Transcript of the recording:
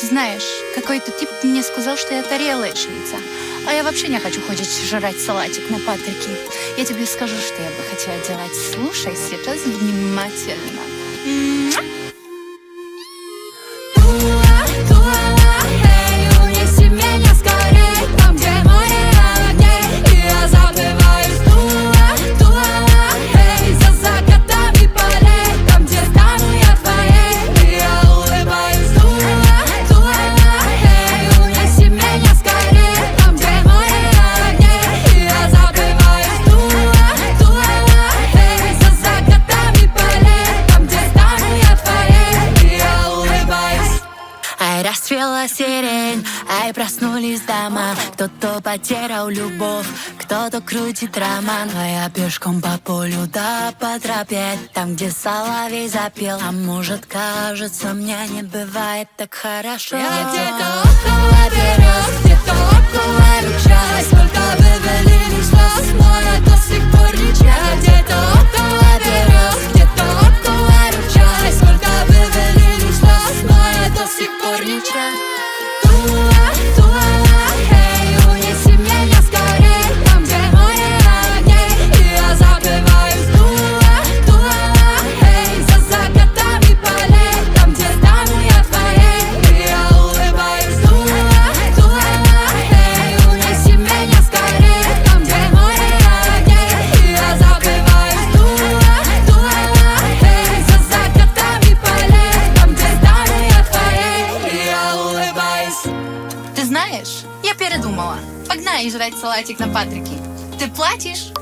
Знаешь, какой-то тип мне сказал, что я тарелочница. А я вообще не хочу ходить жрать салатик на Патрике. Я тебе скажу, что я бы хотела делать. Слушай сейчас внимательно. Унеси меня скорей, там, где море огней, и я забываюсь. Эй, за закатами полей, там, где стану я твоей, и я улыбаюсь. Эй, унеси меня скорей, там, где море огней, и я забываюсь. Эй, за закатами полей, там, где стану я твоей, и я улыбаюсь. Ай, расцвела сирень, ай, проснулись дома. Кто-то потерял любовь, кто-то крутит роман. А я пешком по полю, да по тропе, там, где соловей запел. А может, кажется, мне не бывает так хорошо. Я где-то около берез, где-то около ручья. Сколько вывалили слез, но я до сих пор ничья. Я где-то около берез, где-то около ручья. Сколько вывалили слез, но я до сих пор ничья. Эй, унеси меня скорей, там, где море огней, и я забываюсь. Эй, за закатами полей, там, где стану я твоей, и я улыбаюсь. Эй, унеси меня скорей, там, где море огней, и я забываюсь. Эй, за закатами полей, там, где стану я твоей, и я улыбаюсь. Ты знаешь, я передумала. Погнали жрать салатик на Патрике. Ты платишь,